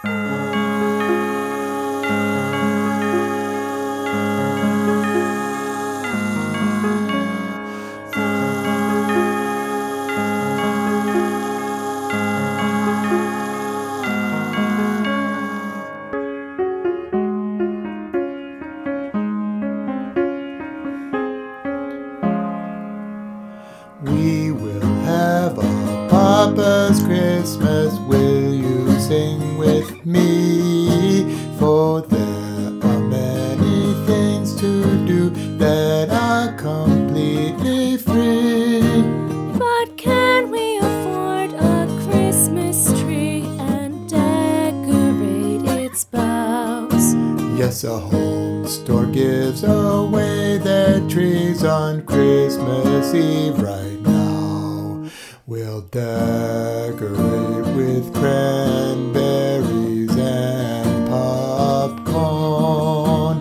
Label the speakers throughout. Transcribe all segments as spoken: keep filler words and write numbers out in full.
Speaker 1: We will have a Papa's Christmas. Will you sing with me? For there are many things to do that are completely free.
Speaker 2: But can we afford a Christmas tree and decorate its boughs?
Speaker 1: Yes, a home store gives away their trees on Christmas Eve right now. We'll decorate with cranberries and popcorn.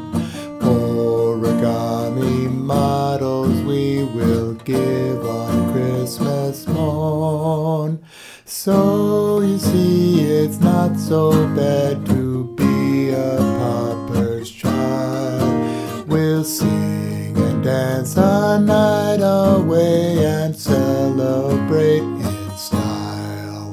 Speaker 1: Origami models we will give on Christmas morn. So you see, it's not so bad to be a pauper's child. We'll sing and dance a night away and celebrate in style.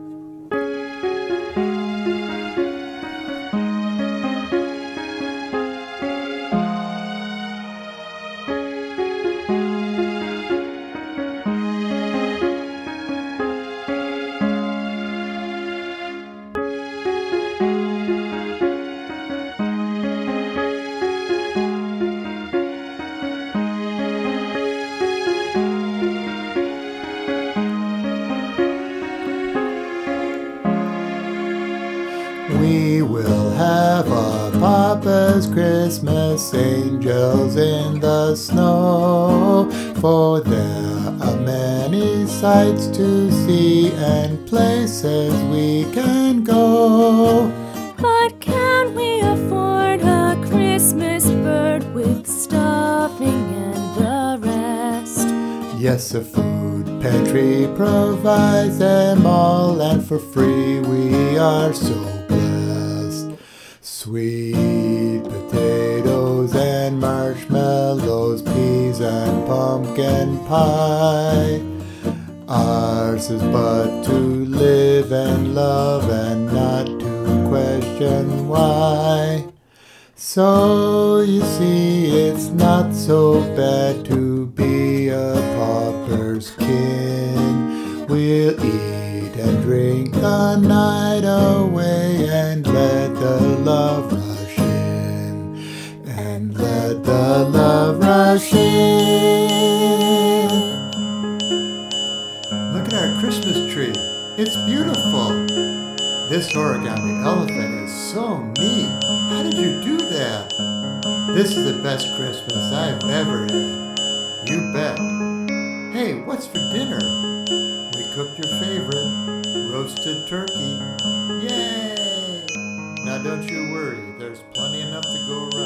Speaker 1: We will have a Papa's Christmas, angels in the snow. For there are many sights to see and places we can go.
Speaker 2: But can we afford a Christmas bird with stuffing and the rest?
Speaker 1: Yes, a food pantry provides them all, and for free we are so blessed. Sweet potatoes and marshmallows, peas and pumpkin pie. Ours is but to live and love and not to question why. So you see, it's not so bad to be a pauper's kin. We'll eat and drink the night away and let the love rush in. And let the love rush in. Look at our Christmas tree. It's beautiful. This origami elephant is so neat. How did you do that? This is the best Christmas I've ever had. You bet. Hey, what's for dinner? We cooked your favorite, roasted turkey. Yay! Now don't you worry, there's plenty enough to go around.